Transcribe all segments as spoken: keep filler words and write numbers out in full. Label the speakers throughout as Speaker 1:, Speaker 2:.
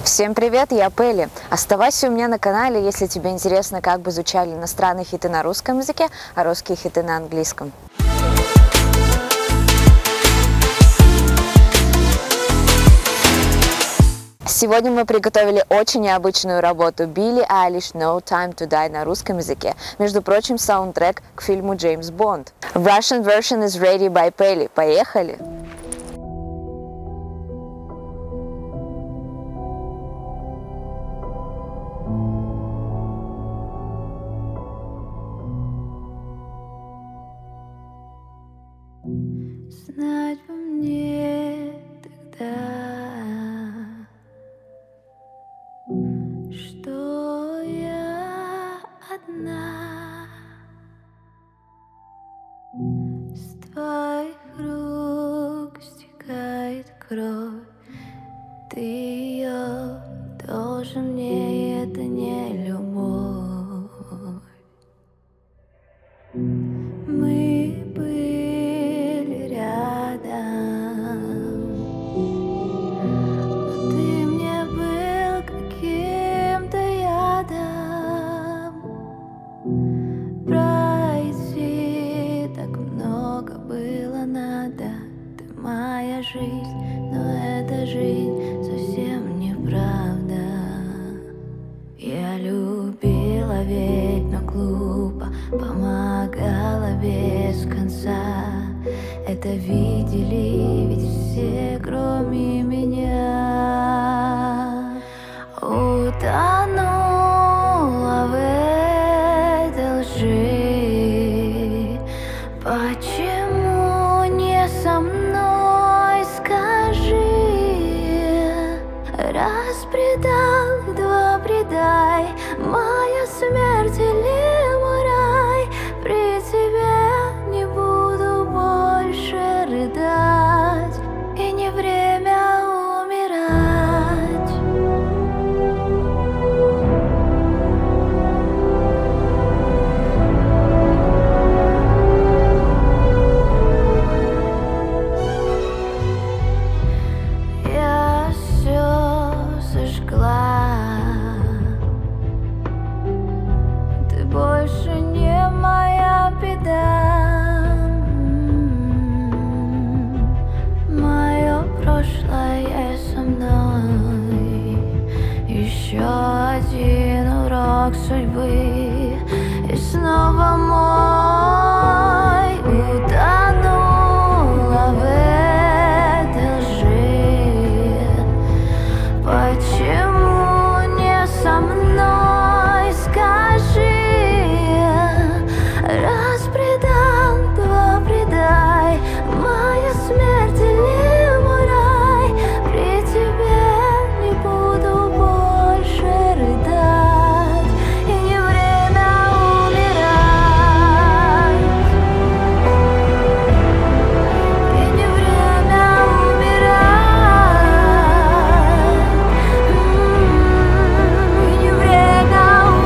Speaker 1: Всем привет, я Пелли. Оставайся у меня на канале, если тебе интересно, как бы звучали иностранные хиты на русском языке, а русские хиты на английском. Сегодня мы приготовили очень необычную работу Билли Айлиш No Time to Die на русском языке. Между прочим, саундтрек к фильму Джеймс Бонд. Russian version is ready by Peli. Поехали!
Speaker 2: Знать бы мне тогда, что я одна, с твоих рук стекает кровь, ты ее должен мне, это не любовь. Мы были рядом, но ты мне был каким-то ядом. Пройти так много было надо. Ты моя жизнь, но эта жизнь совсем неправда. Я любила ведь, но глупо, помогала без конца. Это видели ведь все, кроме меня. Утонула в этой лжи. Почему не со мной, скажи? Раз предал, два предай. Моя смерть или мой рай? При тебе не буду больше рыдать. И не время умирать. Я все сожгла. Ты больше не моя беда. Мое прошлое со мной. Еще один урок судьбы. И снова мой. Утонула в этой лжи. Почему не со мной, скажи? Раз предал, два предай. Моя смерть или мой рай? При тебе не буду больше рыдать. И не время умирать. И не время умирать. И не время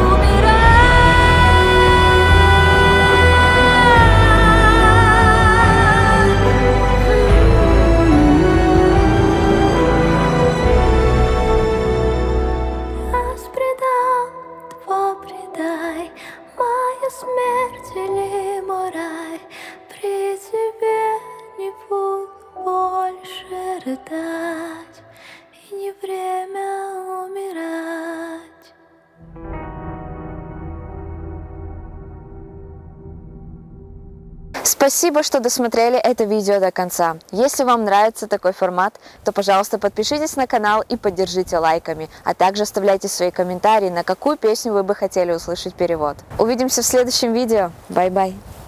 Speaker 2: Раз предал, два предай. Моя смерть или мой рай? При тебе не буду больше рыдать. И не время умирать.
Speaker 1: Спасибо, что досмотрели это видео до конца. Если вам нравится такой формат, то, пожалуйста, подпишитесь на канал и поддержите лайками, а также оставляйте свои комментарии, на какую песню вы бы хотели услышать перевод. Увидимся в следующем видео. Бай-бай!